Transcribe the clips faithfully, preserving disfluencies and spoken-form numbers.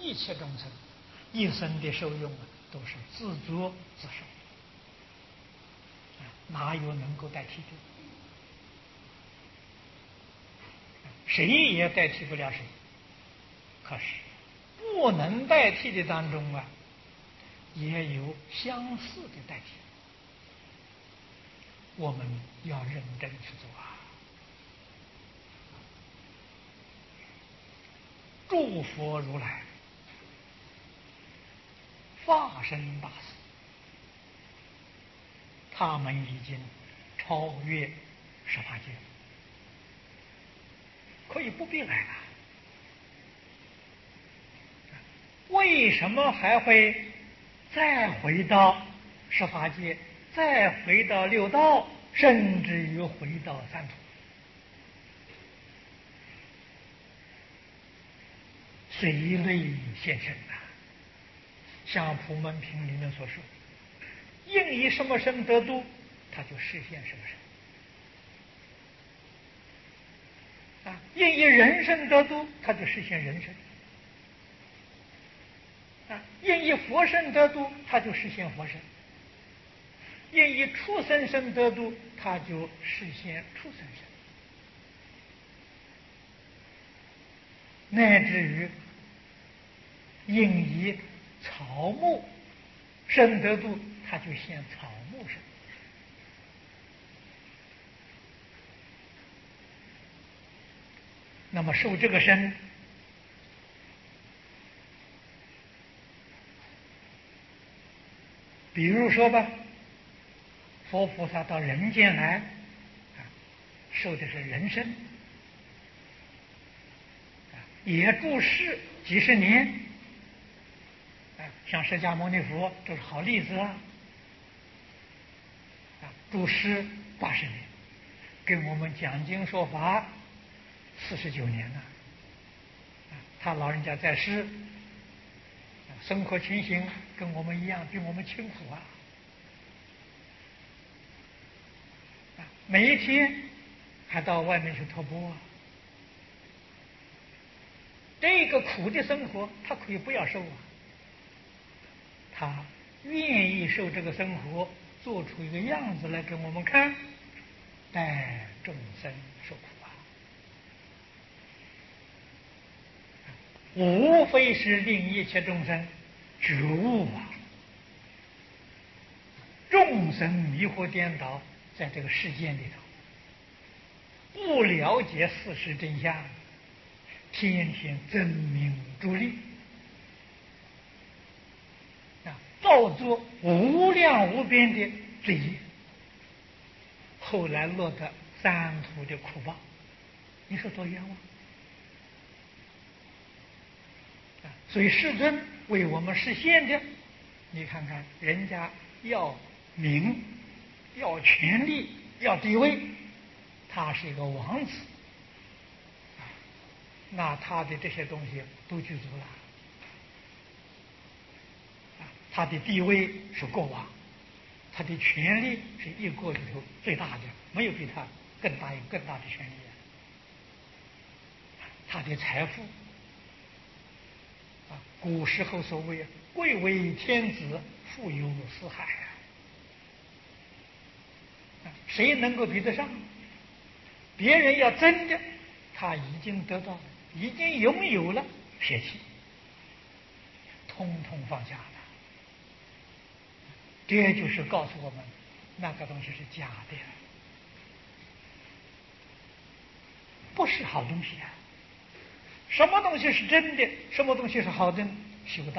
一切众生一生的受用啊，都是自作自受，哪有能够代替的？谁也代替不了谁。可是不能代替的当中啊，也有相似的代替，我们要认真去做啊！诸佛如来化身大士，他们已经超越十八界，可以不必来了。为什么还会再回到十法界，再回到六道，甚至于回到三途？随类现身呐、啊！像普门品里面所说，应以什么身得度，他就实现什么身啊；应以人身得度，他就实现人身。啊，应以佛身得度，他就实现佛身；应以畜生身得度，他就实现畜生身。乃至于应以草木身得度，他就现草木身。那么受这个身，比如说吧，佛菩萨到人间来，啊，受的是人身，啊，也住世几十年，啊，像释迦牟尼佛这是好例子啊，啊，住世八十年，给我们讲经说法四十九年了，啊，他老人家在世，生活情形跟我们一样，比我们清楚啊。每一天还到外面去托钵啊，这个苦的生活他可以不要受啊，他愿意受这个生活，做出一个样子来给我们看，带众生受苦啊，无非是令一切众生觉悟啊，众生迷惑颠倒在这个世间里头，不了解事实真相，天天争名逐利啊，造作无量无边的罪业，后来落得三途的苦报，你说多冤枉啊！所以世尊为我们实现的，你看看人家要名，要权力，要地位，他是一个王子，那他的这些东西都具足了，他的地位是国王，他的权力是一国里头最大的，没有比他更大有更大的权利。他的财富啊，古时候所谓贵为天子，富有四海啊，谁能够比得上？别人要争的，他已经得到了，已经拥有了，撇弃，通通放下了。这就是告诉我们，那个东西是假的，不是好东西啊。什么东西是真的？什么东西是好的？学不到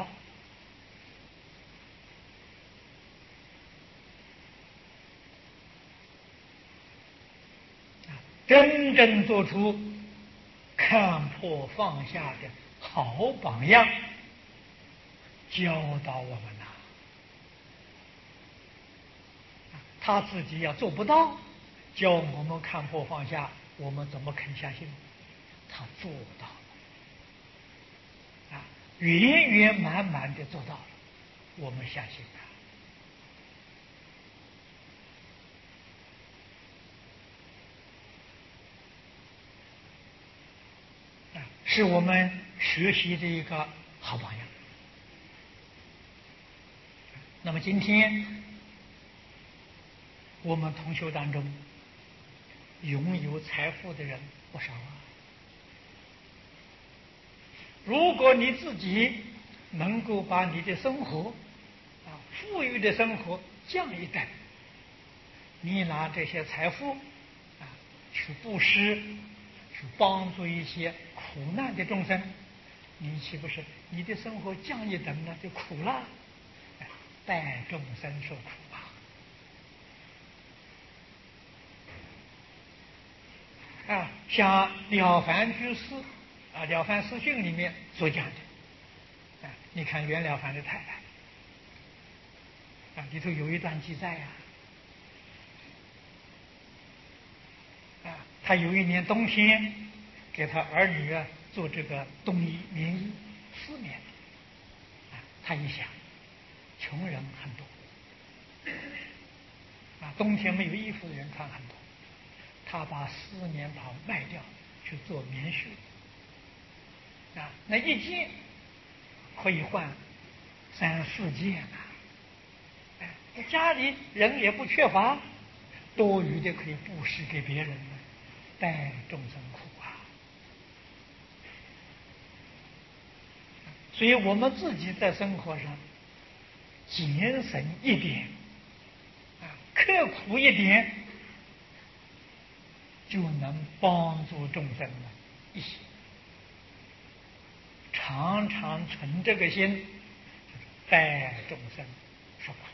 啊！真正做出看破放下的好榜样，教导我们呐、啊。他自己要做不到，教我们看破放下，我们怎么肯相信？他做到了啊，圆圆满满的做到了，我们相信他。是我们学习的一个好榜样。那么今天我们同学当中拥有财富的人不少啊。如果你自己能够把你的生活啊，富裕的生活降一等，你拿这些财富啊去布施，去帮助一些苦难的众生，你岂不是你的生活降一等呢？就苦了，代众生受苦啊！啊，像《了凡居士》啊，《了凡四训》里面所讲的，啊，你看袁了凡的太太，啊，里头有一段记载啊，啊，他有一年冬天给他儿女啊做这个冬衣棉衣丝棉，啊，他一想，穷人很多，啊，冬天没有衣服的人穿很多，他把丝棉袍卖掉去做棉絮，啊，那一件可以换三四件啊，哎，家里人也不缺乏，多余的可以布施给别人，代众生苦啊。所以我们自己在生活上节省一点啊，刻苦一点，就能帮助众生了一些。常常存这个心，代众生受苦。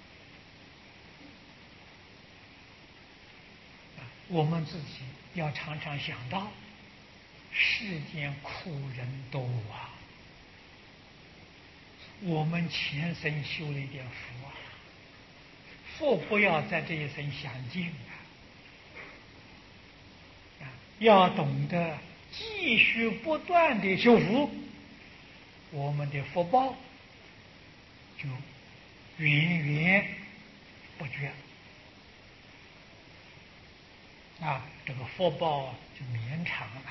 我们自己要常常想到，世间苦人多啊，我们前生修了一点福啊，福不要在这一生享尽啊，要懂得继续不断的修福，我们的福报就源源不绝啊，这个福报就绵长了。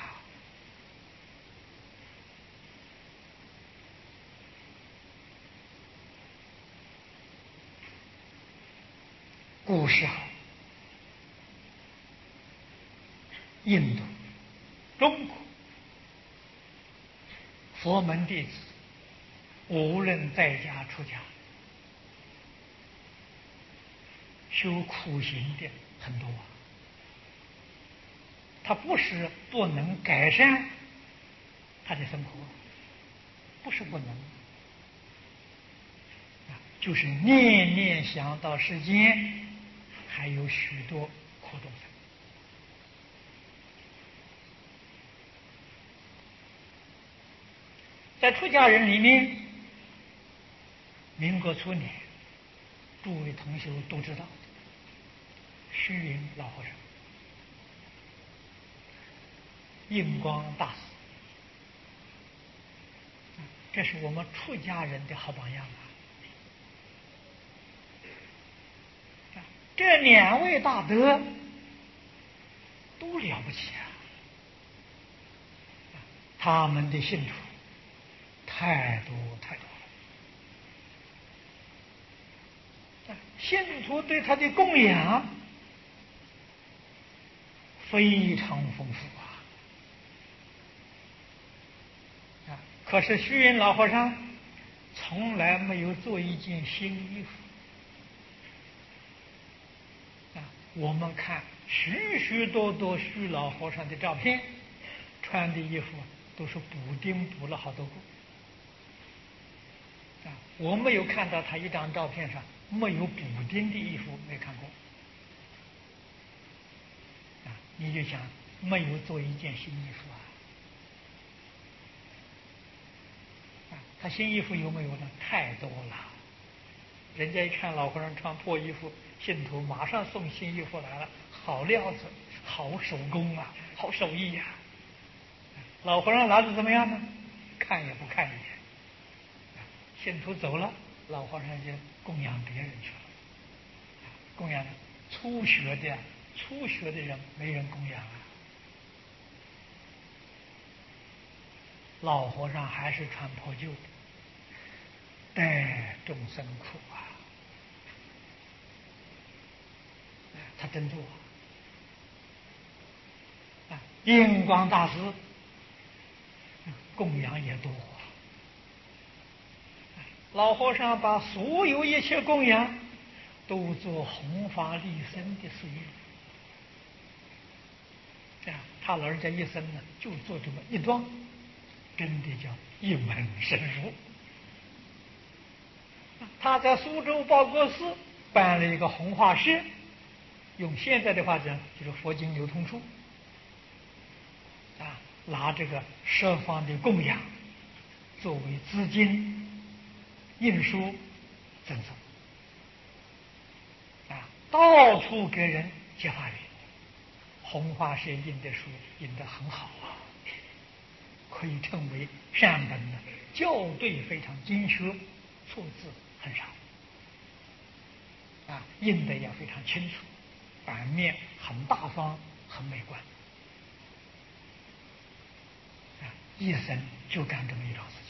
故事好，印度、中国佛门弟子，无论在家出家，修苦行的很多啊。他不是不能改善他的生活，不是不能，就是念念想到世间还有许多苦众生。在出家人里面，民国初年，诸位同学都知道，虚云老和尚、印光大师，这是我们出家人的好榜样啊！这两位大德都了不起啊！他们的信徒太多太多了，信徒对他的供养非常丰富啊！啊，可是虚云老和尚从来没有做一件新衣服啊！我们看许许多多虚老和尚的照片，穿的衣服都是补丁补了好多个啊！我没有看到他一张照片上没有补丁的衣服，没看过啊！你就想没有做一件新衣服啊！啊，他新衣服有没有呢？太多了。人家一看老和尚穿破衣服，信徒马上送新衣服来了，好料子，好手工啊，好手艺呀、啊！老和尚拿着怎么样呢？看也不看一眼。信徒走了，老和尚就供养别人去了。供养初学的初学的人没人供养啊。 老和尚还是穿破旧的，待众生苦啊！他真做啊！印光大师供养也多，老和尚把所有一切供养都做弘法利生的事业。这样，他老人家一生呢，就做这么一桩，真的叫一门深入。他在苏州报国寺办了一个弘化社，用现在的话讲，就是佛经流通处啊，拿这个十方的供养作为资金印书赠送啊，到处给人结法缘。弘化社印的书印得很好啊，可以称为善本的，校对非常精确，错字很少啊，印的也非常清楚，版面很大方，很美观啊，一生就干这么一桩事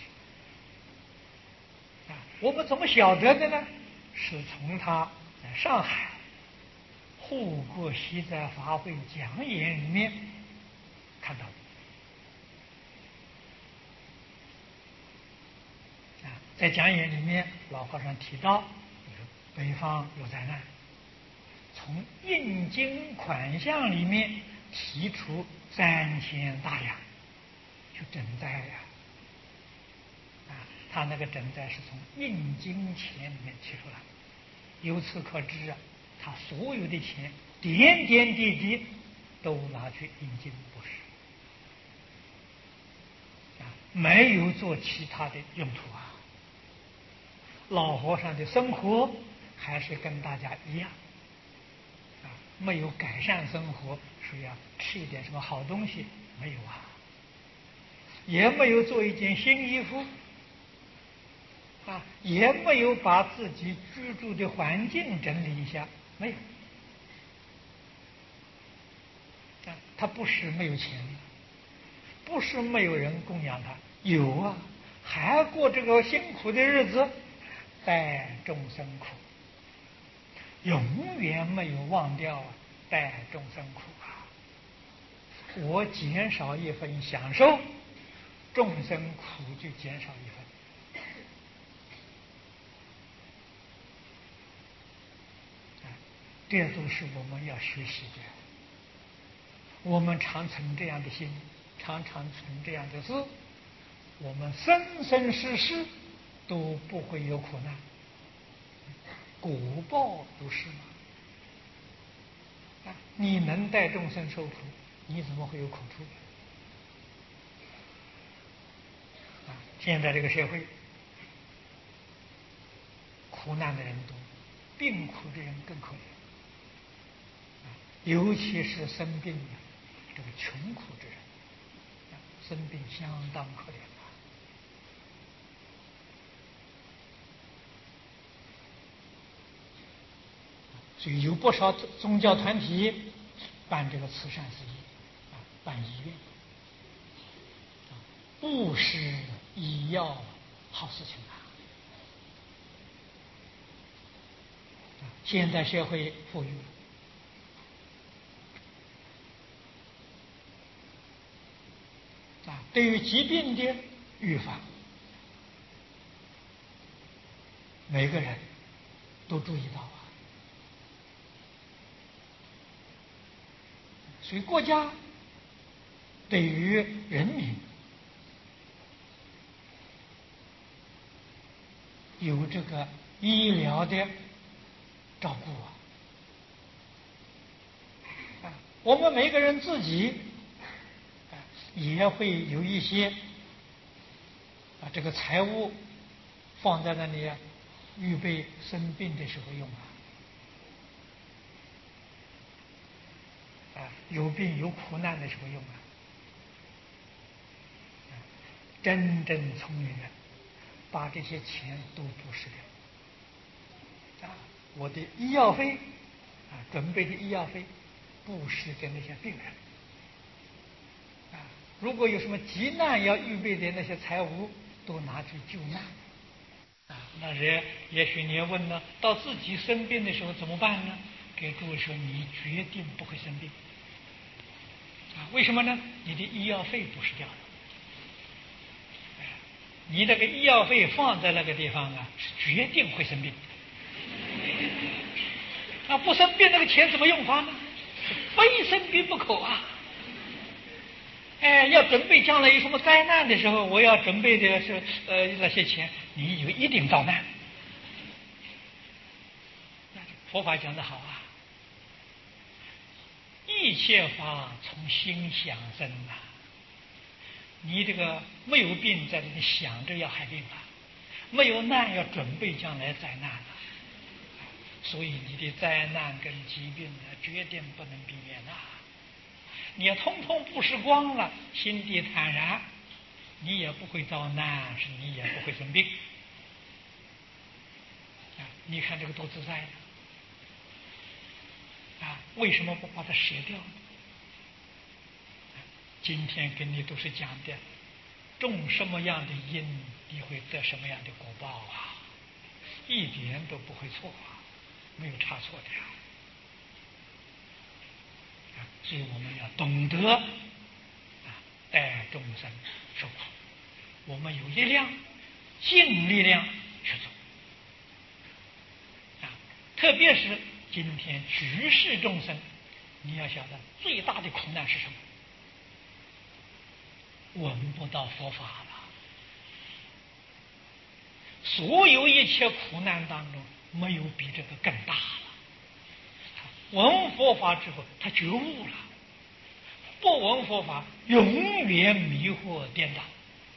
情啊。我们怎么晓得的呢？是从他在上海护国西在法会讲演里面看到的啊，在讲演里面，老和尚提到北方有灾难，从印经款项里面提出三千大洋去赈灾呀啊，他那个赈灾是从印经钱里面提出来的，由此可知啊，他所有的钱点点滴滴都拿去印经布施啊，没有做其他的用途啊。老和尚的生活还是跟大家一样啊，没有改善生活，说要吃一点什么好东西，没有啊，也没有做一件新衣服啊，也没有把自己居住的环境整理一下，没有啊，他不是没有钱，不是没有人供养他，有啊，还过这个辛苦的日子，待众生苦，永远没有忘掉啊，待众生苦啊！我减少一分享受，众生苦就减少一分。这都是我们要学习的。我们常存这样的心，常常存这样的事，我们生生世世都不会有苦难。果报如是嘛？啊，你能带众生受苦，你怎么会有苦处？啊，现在这个社会，苦难的人多，病苦的人更可怜。啊，尤其是生病的这个穷苦之人，啊，生病相当可怜。所以有不少宗教团体办这个慈善事业，啊，办医院，啊，布施医药好事情啊！啊，现在社会富裕了，啊，对于疾病的预防，每个人都注意到啊。所以国家对于人民有这个医疗的照顾啊，啊，我们每个人自己啊也会有一些啊这个财物放在那里啊，预备生病的时候用啊。啊，有病有苦难的时候用啊！真正聪明人，把这些钱都布施掉。啊，我的医药费，啊，准备的医药费，布施给那些病人。啊， 如果有什么急难要预备的那些财物，都拿去救难。啊，那人也许你要问呢，到自己生病的时候怎么办呢？给诸位说，你决定不会生病。啊，为什么呢？你的医药费不是掉了。你那个医药费放在那个地方啊，是决定会生病。那不生病，那个钱怎么用法呢？非生病不可啊！哎，要准备将来有什么灾难的时候，我要准备的是呃那些钱，你以为一定遭难？佛法讲得好啊，一切法从心想生啊。你这个没有病，在这里想着要害病了；没有难，要准备将来灾难了。所以你的灾难跟疾病呢，决定不能避免呐。你要通通布施光了，心地坦然，你也不会遭难，是你也不会生病。啊，你看这个多自在啊！为什么不把它舍掉呢？今天跟你都是讲的，种什么样的因，你会得什么样的果报啊，一点都不会错啊，没有差错的呀。啊，所以我们要懂得啊，带众生受苦，我们有力量，尽力量去做。啊，特别是今天举世众生，你要晓得最大的苦难是什么？闻不到佛法了。所有一切苦难当中，没有比这个更大了。闻佛法之后，他觉悟了；不闻佛法，永远迷惑颠倒。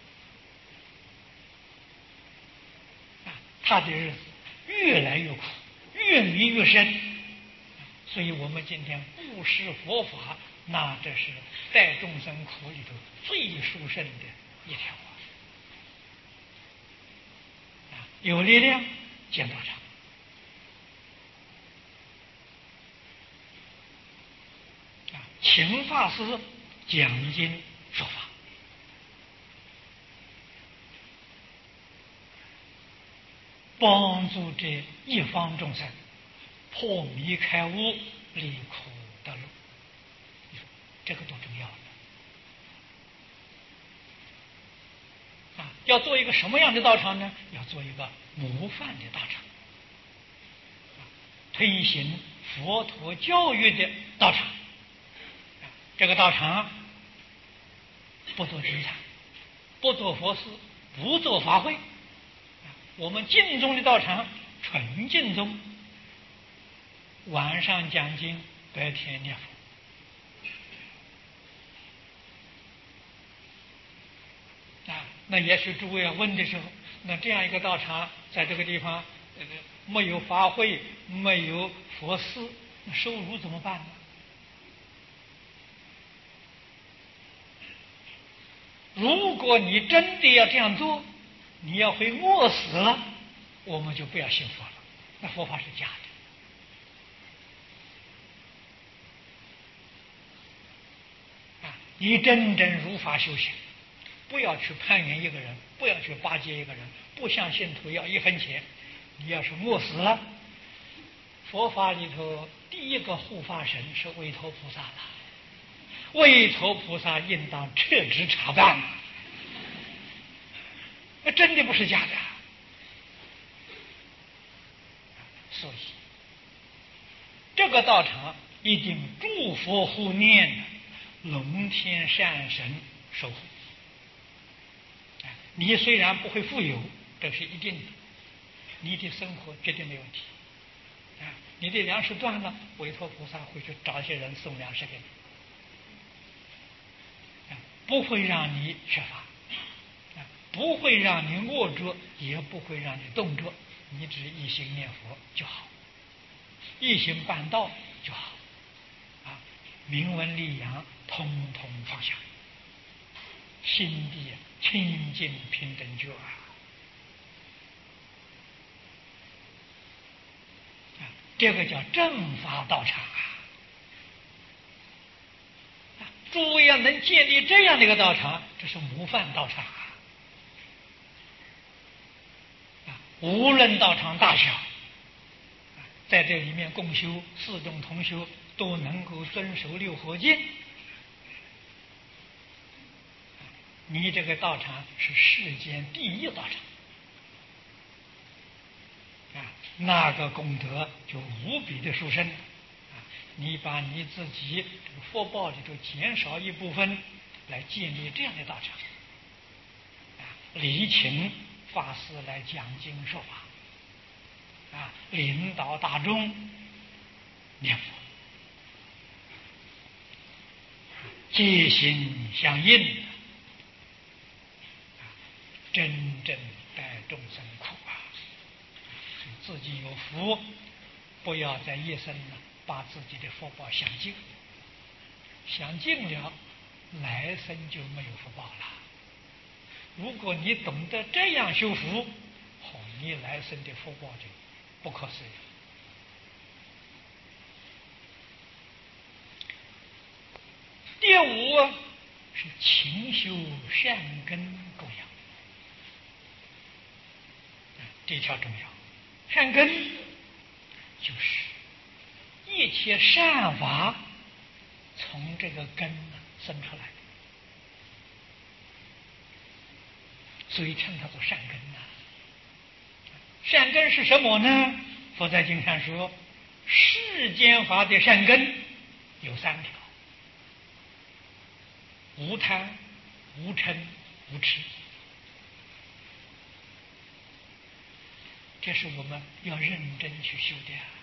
啊，他的日子越来越苦，越迷越深。所以我们今天布施佛法，那这是带众生苦里头最殊胜的一条啊！有力量建道场啊，请法师讲经说法，帮助这一方众生破迷开悟，离苦得乐。这个多重要啊！要做一个什么样的道场呢？要做一个模范的道场，推行佛陀教育的道场。这个道场不做经常，不做佛事，不做法会。我们净宗的道场纯净宗，晚上讲经，白天念佛。啊，那也许诸位要问的时候，那这样一个道场在这个地方，呃，没有法会，没有佛事，那收入怎么办呢？如果你真的要这样做，你要会饿死了，我们就不要信佛了，那佛法是假的。啊，你真正如法修行，不要去攀援一个人，不要去巴结一个人，不向信徒要一分钱。你要是饿死了，佛法里头第一个护法神是韦陀菩萨了，韦陀菩萨应当撤职查办。那真的不是假的。所以这个道场一定诸佛护念，龙天善神守护。你虽然不会富有，这是一定的，你的生活绝对没问题。啊，你的粮食断了，韦陀菩萨会去找一些人送粮食给你，啊，不会让你缺乏，啊，不会让你饿着，也不会让你冻着，你只一心念佛就好，一心办道就好，啊，名闻利养通通放下，心地清净平等觉啊！这个叫正法道场啊！ 诸位要能建立这样的一个道场，这是模范道场啊！无论道场大小，在这里面共修四众同修都能够遵守六合敬，你这个道场是世间第一道场啊，那个功德就无比的殊胜啊！你把你自己这个福报里头减少一部分，来建立这样的道场啊，礼请法师来讲经说法啊，领导大众念佛，戒心相应，真正带众生苦啊！自己有福，不要在一生呢把自己的福报享尽，享尽了，来生就没有福报了。如果你懂得这样修福，哦，你来生的福报就不可思议。第五是勤修善根供养，这条重要。善根就是一切善法从这个根生出来的，所以称它做善根呐。善根是什么呢？佛在经上说，世间法的善根有三条：无贪、无嗔、无痴。这是我们要认真去修的啊！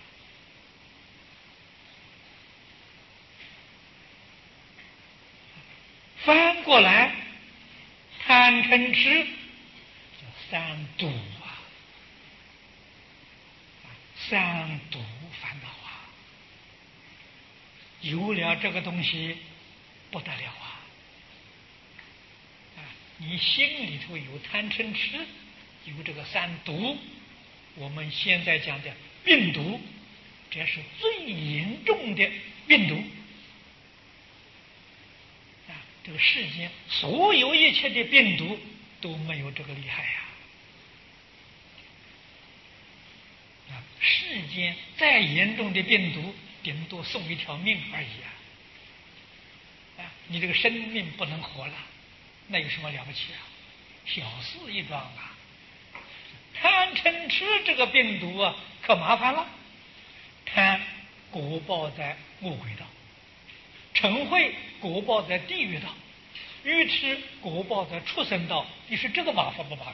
翻过来，贪嗔痴叫三毒啊，三毒烦恼啊！有了这个东西不得了啊！啊，你心里头有贪嗔痴，有这个三毒。我们现在讲的病毒，这是最严重的病毒啊！这个世间所有一切的病毒都没有这个厉害呀！啊，世间再严重的病毒，顶多送一条命而已啊！啊，你这个生命不能活了，那有什么了不起啊？小事一桩啊！贪嗔痴这个病毒啊，可麻烦了。贪果报在恶鬼道，嗔恚果报在地狱道，愚痴果报在畜生道。你说这个麻烦不麻烦？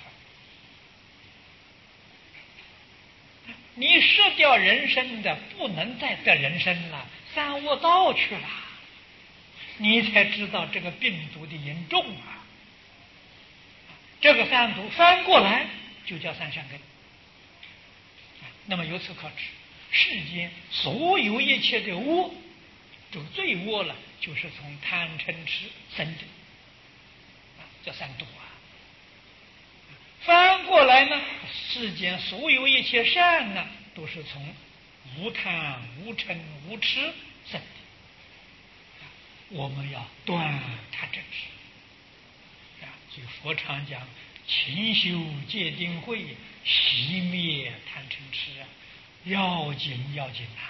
你失掉人生的，不能再得人生了，三恶道去了，你才知道这个病毒的严重啊！这个三毒翻过来就叫三善根。那么由此可知，世间所有一切的恶，这个罪恶了，就是从贪嗔痴生的，叫三毒啊。翻过来呢，世间所有一切善呢，都是从无贪、无嗔、无痴生的。我们要断贪嗔痴啊，所以佛常讲。勤修戒定慧，熄灭贪嗔痴，要紧要紧啊！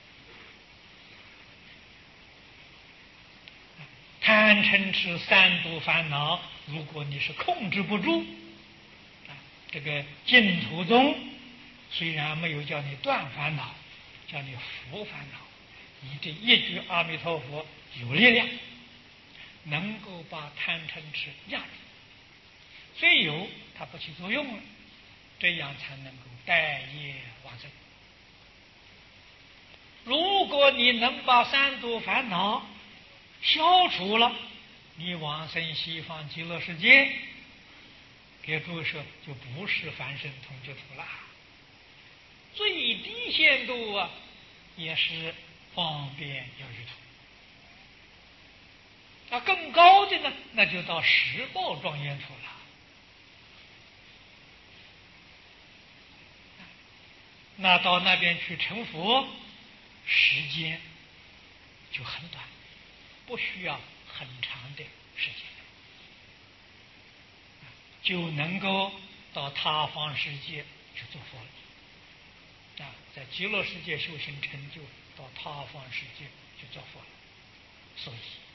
贪嗔痴三毒烦恼，如果你是控制不住，啊，这个净土宗虽然没有叫你断烦恼，叫你伏烦恼，你这一句阿弥陀佛有力量，能够把贪嗔痴压住。虽有，它不起作用了，这样才能够带业往生。如果你能把三毒烦恼消除了，你往生西方极乐世界，给诸位说，就不是凡圣同居土了。最低限度啊，也是方便有余土。那更高的呢，那就到十报庄严土了。那到那边去成佛，时间就很短，不需要很长的时间，就能够到他方世界去做佛了。啊，在极乐世界修行成就，到他方世界去做佛了。所以，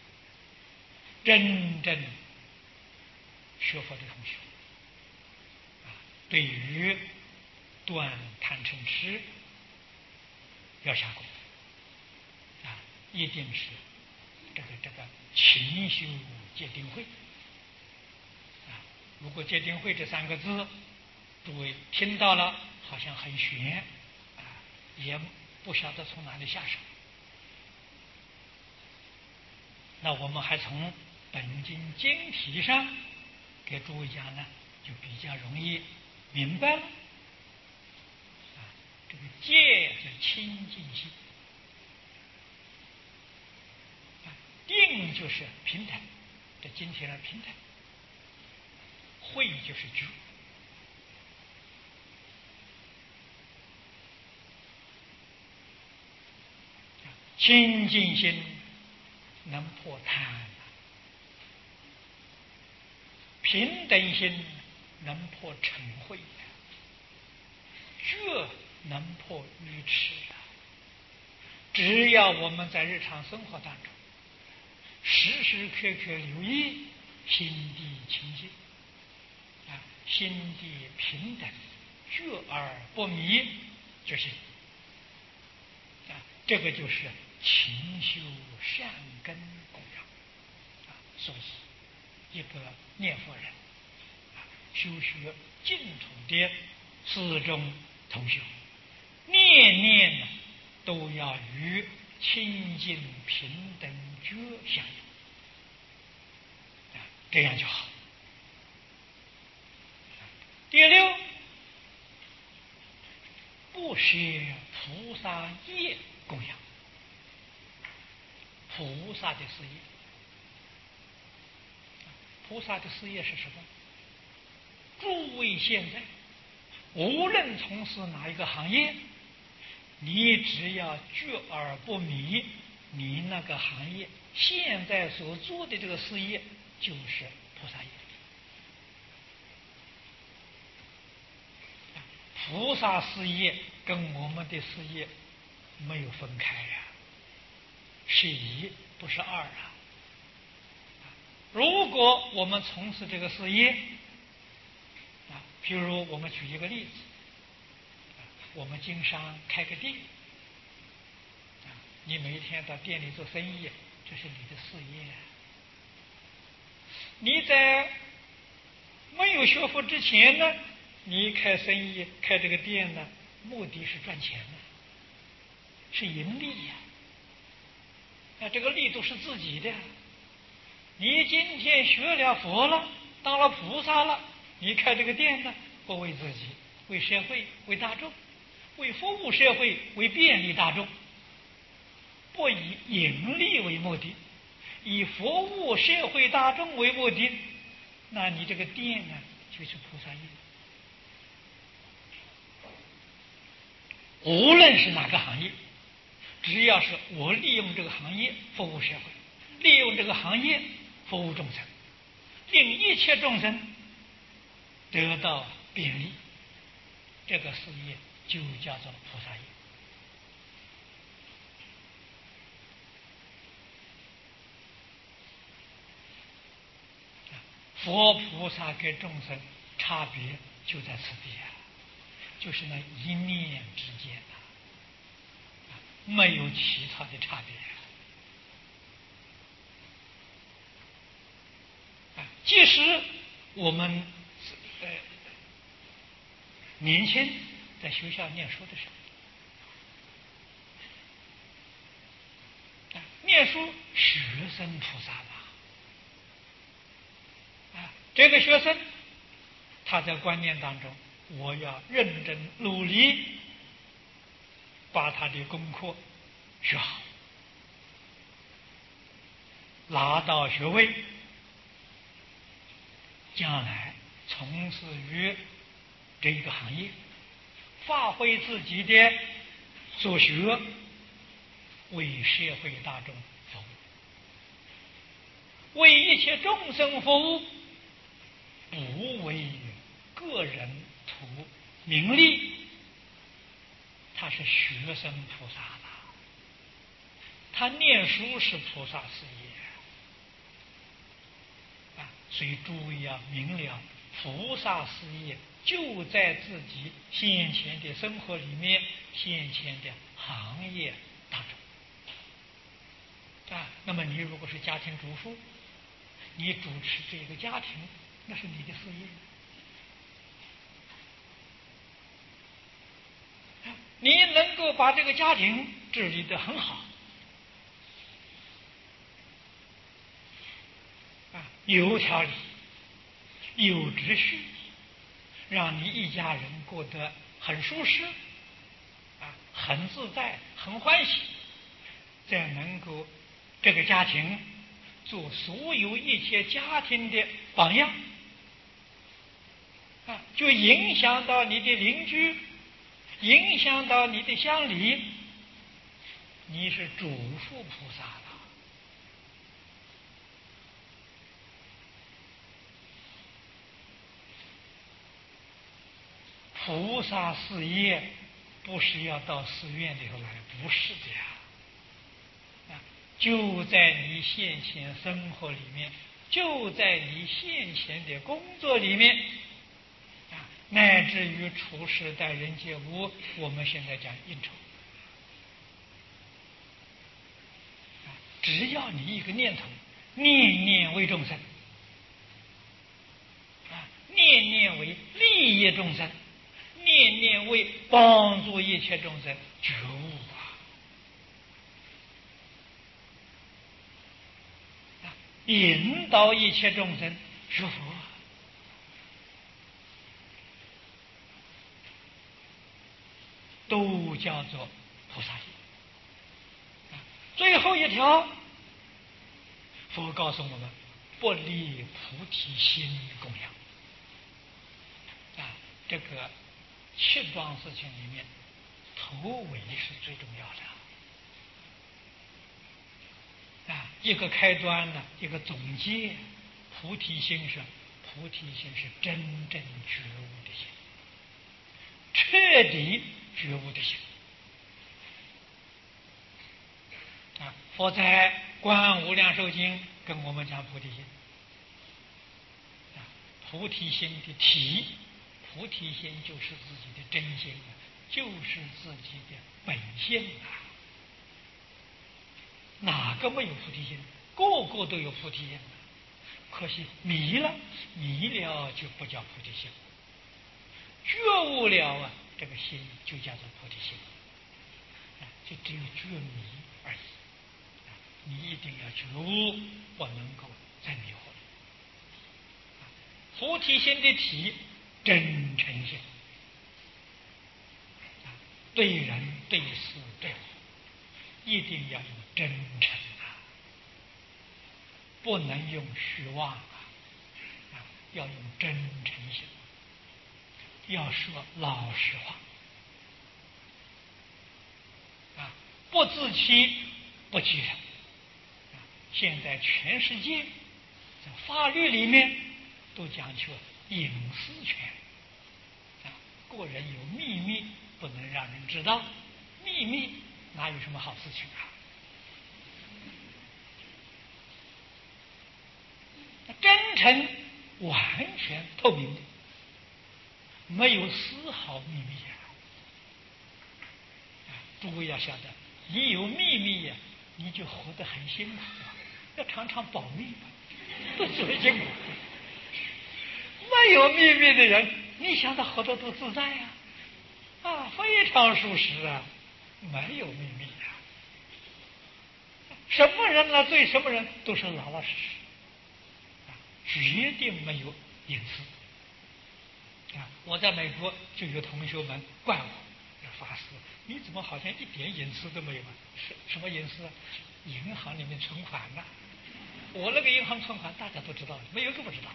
真正学佛的同学，啊，对于断贪嗔痴要下功夫，啊，一定是这个这个勤修戒定慧。啊，如果戒定慧这三个字，诸位听到了，好像很玄，啊，也不晓得从哪里下手。那我们还从本经经题上给诸位讲呢，就比较容易明白了。啊，这个戒是清净心，啊，定就是平等，这经题上平等，慧就是觉。清净心能破贪，平等心能破嗔恚，觉能破愚痴。只要我们在日常生活当中时时刻刻留意心地清净，啊，心地平等，觉而不迷就行。啊，这个就是勤修善根供养。啊，所以一个念佛人，啊，修学净土的四种同修，念念呢都要与清净平等觉相应，啊，这样就好。第六，不舍菩萨业供养。菩萨的事业，菩萨的事业是什么？诸位现在无论从事哪一个行业，你只要觉而不迷，你那个行业现在所做的这个事业就是菩萨业。菩萨事业跟我们的事业没有分开呀，是一不是二啊。如果我们从事这个事业，啊，譬如我们举一个例子，我们经商开个店，啊，你每天到店里做生意，这是你的事业。你在没有学佛之前呢，你开生意开这个店呢，目的是赚钱的，是盈利呀。啊，这个利都是自己的。你今天学了佛了，当了菩萨了，你开这个店呢，不为自己，为社会，为大众，为服务社会，为便利大众，不以盈利为目的，以服务社会大众为目的，那你这个店呢，就是菩萨业。无论是哪个行业，只要是我利用这个行业服务社会，利用这个行业服务众生，令一切众生得到便利，这个事业就叫做菩萨业。佛菩萨跟众生差别就在此地啊，就是那一念之间啊，没有其他的差别啊。即使我们呃年轻在学校念书的时候，啊，念书学生菩萨吧。这个学生他在观念当中，我要认真努力把他的功课学好，拿到学位，将来从事于这个行业，发挥自己的所学，为社会大众服务。 为一切众生服务，不为个人图名利，他是学生菩萨的，他念书是菩萨事业啊，所以诸位要明了，菩萨事业就在自己先前的生活里面，先前的行业当中啊。那么你如果是家庭主妇，你主持这个家庭，那是你的事业。你能够把这个家庭治理得很好，啊，有条理，有秩序，让你一家人过得很舒适，啊，很自在，很欢喜，这样能够这个家庭做所有一切家庭的榜样，啊，就影响到你的邻居，影响到你的乡里，你是主父菩萨了。菩萨事业不是要到寺院里头来，不是的呀，啊，就在你现前生活里面，就在你现前的工作里面，啊，乃至于处事待人接物，我们现在讲应酬，啊，只要你一个念头，念念为众生，啊，念念为利益众生，念念为帮助一切众生觉悟啊，引导一切众生学佛，都叫做菩萨业。最后一条，佛告诉我们，不离菩提心供养。啊，这个七桩事情里面，头尾是最重要的。啊，一个开端呢，一个总结。菩提心是菩提心是真正觉悟的心，彻底觉悟的心。啊，佛在《观无量寿经》跟我们讲菩提心。啊，菩提心的体，菩提心就是自己的真心，就是自己的本性啊。哪个没有菩提心？个个都有菩提心，可惜迷了，迷了就不叫菩提心。觉悟了啊，这个心就叫做菩提心。啊，就只有觉迷而已。啊，你一定要觉悟，不能够再迷惑了。啊，菩提心的体，真诚心。啊，对人、对事、对我，一定要用真诚啊，不能用虚妄啊，啊，要用真诚心，要说老实话。啊，不自欺，不欺人。啊，现在全世界在法律里面都讲求隐私权。啊，个人有秘密不能让人知道，秘密哪有什么好事情啊？真诚完全透明的，没有丝毫秘密啊！啊，诸位要晓得，你有秘密呀，你就活得很辛苦啊，要常常保密嘛，都多辛苦。没有秘密的人，你想他活得多自在呀！啊，非常舒适啊，没有秘密啊。什么人来对什么人都是老老实实。决定没有隐私啊！我在美国就有同学们怪我，法师，你怎么好像一点隐私都没有啊？什什么隐私啊？银行里面存款呢、啊？我那个银行存款大家都知道，没有一个不知道。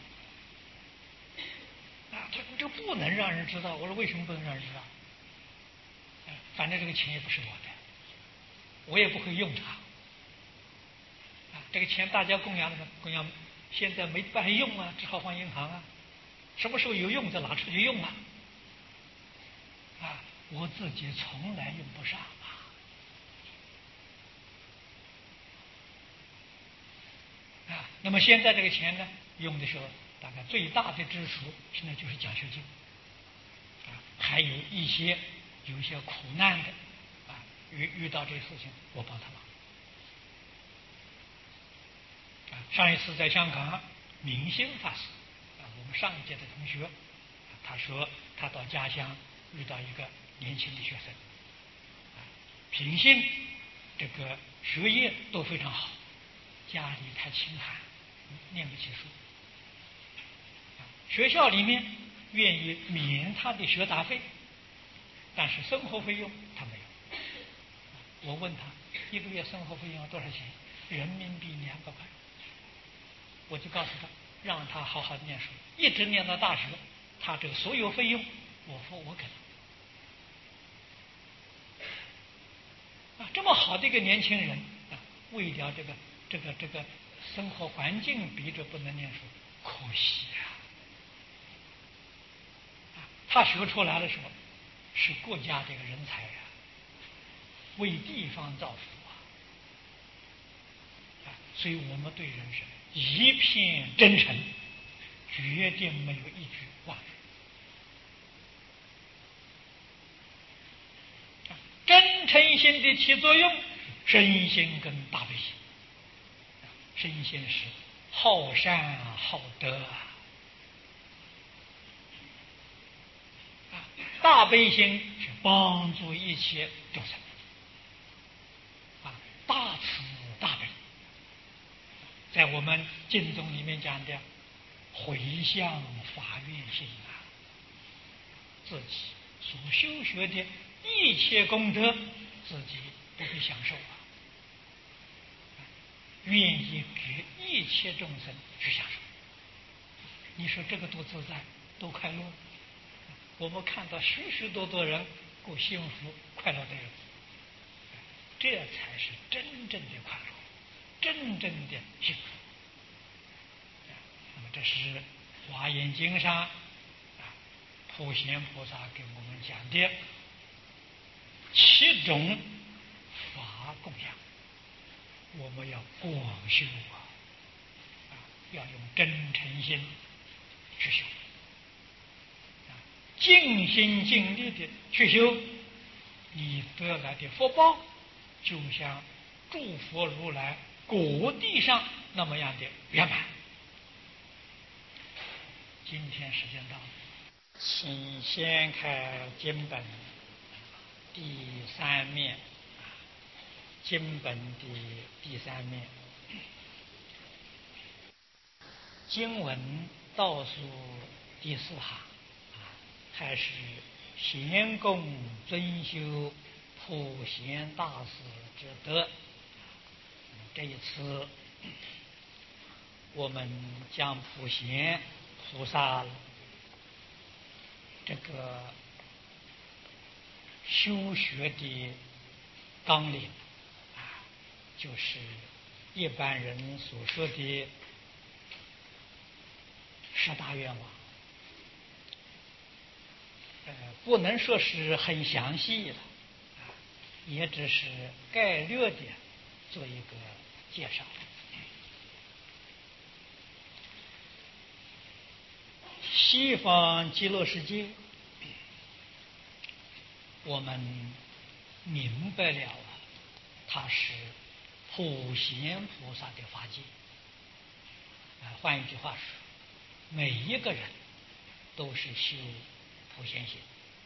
啊，这这不能让人知道。我说为什么不能让人知道？啊，反正这个钱也不是我的，我也不会用它。啊， 这个钱大家供养的供养，现在没办法用啊，只好放银行啊。什么时候有用再拿出去用啊？啊，我自己从来用不上啊。啊，那么现在这个钱呢，用的时候大概最大的支出现在就是奖学金。啊，还有一些有一些苦难的啊，遇遇到这些事情，我帮他忙。啊，上一次在香港，明星法师啊，我们上一届的同学，啊，他说他到家乡遇到一个年轻的学生，啊，品性这个学业都非常好，家里太清寒，念不起书。啊，学校里面愿意免他的学杂费，但是生活费用他没有。我问他一个月生活费用要多少钱？人民币两百块。我就告诉他，让他好好念书，一直念到大学，他这个所有费用我付我给他。啊，这么好的一个年轻人啊，为了这个这个这个生活环境逼着不能念书，可惜啊！啊，他学出来的时候是国家这个人才啊，为地方造福啊！啊，所以我们对人是一片真诚，决定没有一句妄语。真诚心的起作用，身心跟大悲心。身心是好善好德啊，大悲心是帮助一切众生啊，大慈大悲。在我们经宗里面讲的回向法愿心啊，自己所修学的一切功德，自己都会享受啊，愿意给一切众生去享受。你说这个多自在，多快乐！我们看到许许多多人过幸福快乐的日子，这才是真正的快乐，真正的幸福。那么这是《华严经》上啊，普贤菩萨给我们讲的七种法供养，我们要广修啊，啊，要用真诚心去修，啊，尽心尽力的去修，你得来的福报，就像诸佛如来果地上那么样的圆满。今天时间到了，请先开经本第三面，经本的第三面，经文倒数第四行，开始贤供尊修普贤大士之德。这一次我们将普贤菩萨这个修学的纲领啊，就是一般人所说的十大愿望，呃，不能说是很详细的，啊，也只是概略的做一个介绍。西方极乐世界，我们明白了啊，它是普贤菩萨的法界。啊，换一句话说，每一个人都是修普贤行。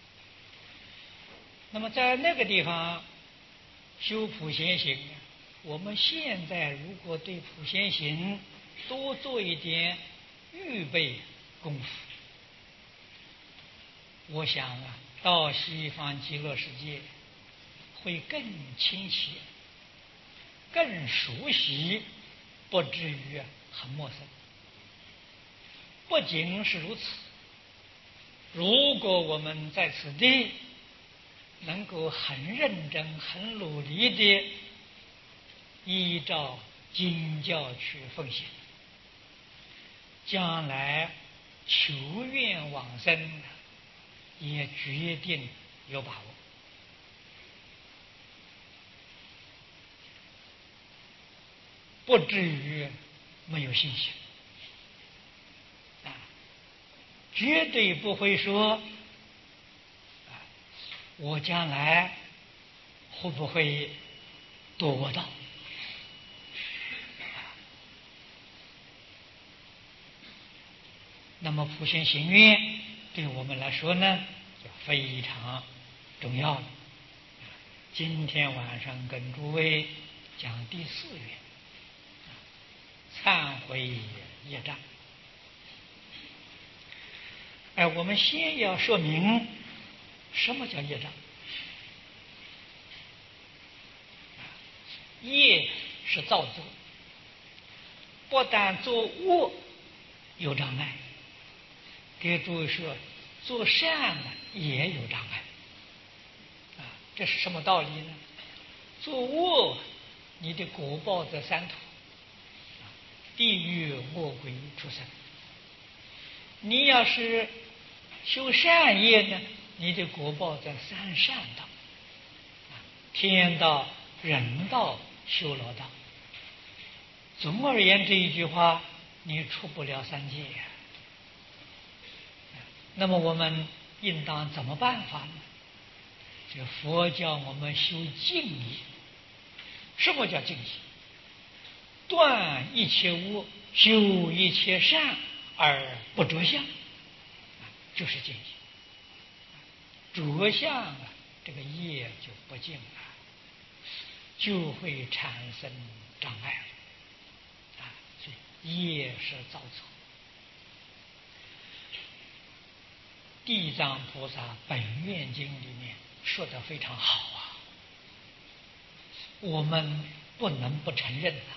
那么在那个地方修普贤行，我们现在如果对普贤行多做一点预备功夫，我想啊，到西方极乐世界会更亲切、更熟悉，不至于很陌生。不仅是如此，如果我们在此地能够很认真、很努力的依照经教去奉行，将来求愿往生也决定有把握。不至于没有信心啊！绝对不会说啊，我将来会不会堕恶道？那么普贤行愿对我们来说呢，就非常重要了。今天晚上跟诸位讲第四愿。忏悔业障。哎，我们先要说明什么叫业障。业是造作，不但做恶有障碍，给诸位说，做善呢也有障碍。啊，这是什么道理呢？做恶，你的果报在三途。地狱、恶鬼、畜生。你要是修善业呢，你的果报在三善道，天道、人道、修罗道。总而言之一句话，你出不了三界。那么我们应当怎么办法呢？这佛教我们修净业。什么叫净业？断一切恶，修一切善，而不着相，就是净业。着相啊，这个业就不净了，就会产生障碍了啊！所以业是造作。地藏菩萨本愿经里面说得非常好啊，我们不能不承认啊。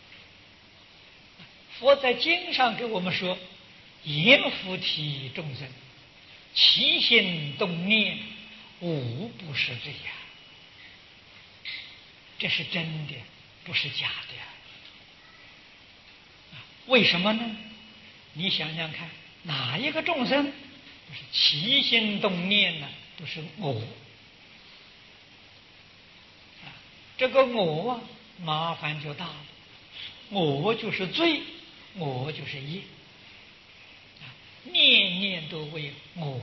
佛在经上给我们说，阎浮提众生，起心动念，无不是罪呀。这是真的，不是假的呀。为什么呢？你想想看，哪一个众生不是起心动念呢？都是我。这个我啊，麻烦就大了。我就是罪，我就是业，念念都为我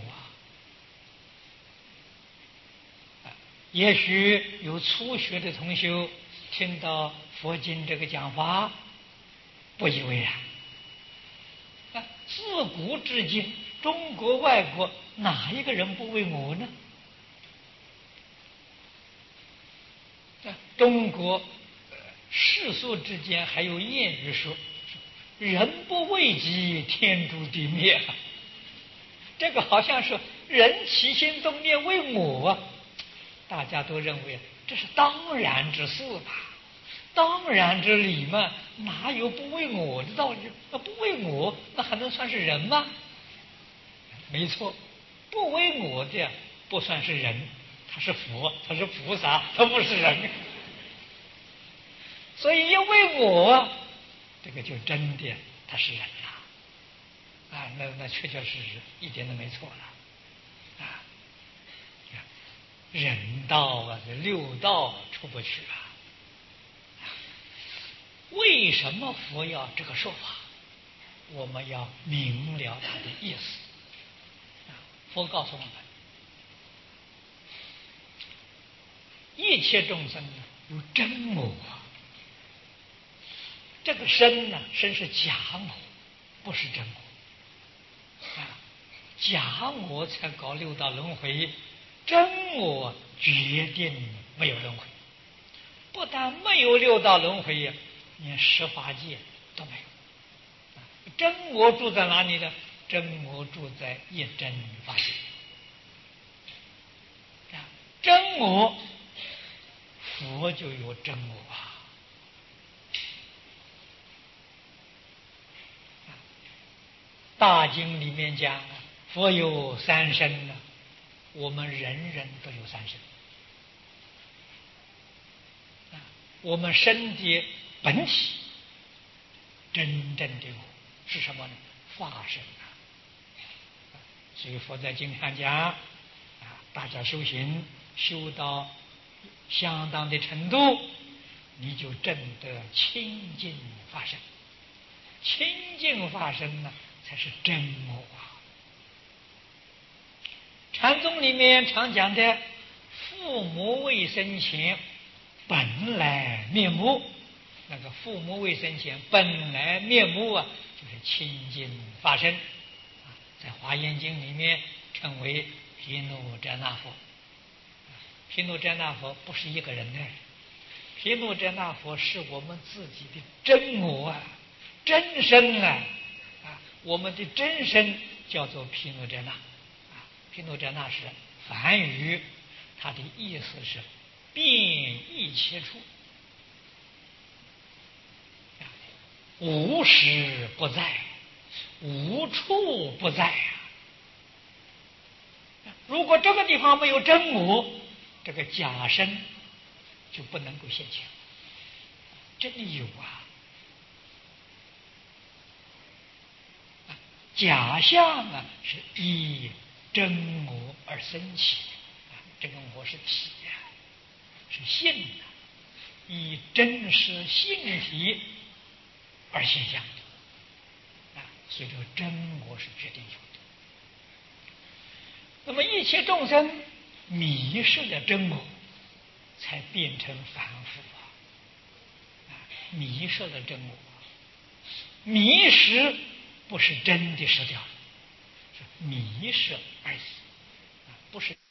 啊！也许有初学的同修听到佛经这个讲法，不以为然。啊，自古至今，中国外国哪一个人不为我呢？啊，中国世俗之间还有谚语说，人不为己，天诛地灭。这个好像是人起心动念为我，大家都认为这是当然之事吧，当然之理嘛，哪有不为我的道理？那不为我，那还能算是人吗？没错，不为我的不算是人，他是佛，他是菩萨，他不是人。所以因为我，这个就真的他是人了啊！那那确确实实一点都没错了啊！人道啊，这六道出不去啊！为什么佛要这个说法？我们要明了他的意思。佛告诉我们，一切众生呢有真我。这个身呢，身是假我，不是真我啊！假我才搞六道轮回，真我决定没有轮回。不但没有六道轮回呀，连十法界都没有。真我住在哪里呢？真我住在一真法界。真我，佛就有真我啊！大经里面讲，佛有三身呢，我们人人都有三身。我们身体本体真正的我是什么呢？法身啊！所以佛在经上讲啊，大家修行修到相当的程度，你就证得清净法身。清净法身呢，才是真我啊！禅宗里面常讲的父母未生前本来面目，那个父母未生前本来面目啊，就是清净法身啊，在华严经里面称为毗卢遮那佛。毗卢遮那佛不是一个人呢，毗卢遮那佛是我们自己的真我啊，真身啊！啊，我们的真身叫做毗卢遮那啊，毗卢遮那是梵语，它的意思是遍一切处，无时不在，无处不在啊！如果这个地方没有真我，这个假身就不能够现前。真的有啊！假象啊，是依真我而生起啊，这个我是体啊，是性啊，以真实性体而现象啊，所以这个真我是决定有的。那么一切众生迷失了真我，才变成凡夫啊！啊，迷失了真我，迷失不是真的失掉了，是迷失而已，啊，不是。